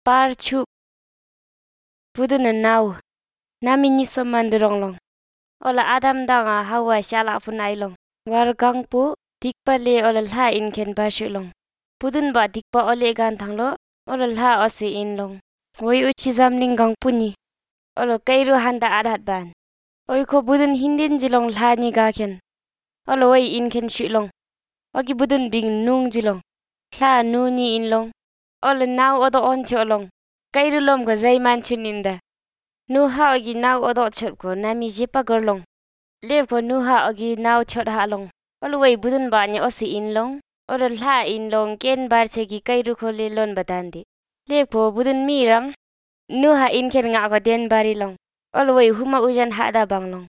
parchu budun nau namini somandrong long. Ola Adam danga Hawa shala punai long. War gangpu dikpa le ola lha inken bashu long. Budun ba dikpa ole gan thanglo ola lha ose in long. Woi uchi zamling gangpuni. Ola kairu handa adat ban. Oi ko budun hindin jilong lha ni gaken. Ola woi inken shu long. Ogi budun bing nung jilong. Lha nu ni in long. Ola nau odo oncho long. Kairu lom ko zay manchun inda. Nuha ogi nau odo chot ko nami jipa gorlong. Lev ko nuha ogi nau chot ha long. Ola woi budun ba nya osi in long. Ola lha in long ken bar chegi kairu ko le lon badandi. Lev ko budun mirang. Nuha in ken nga ko den bari long. Ola woi huma ujan ha da bang long.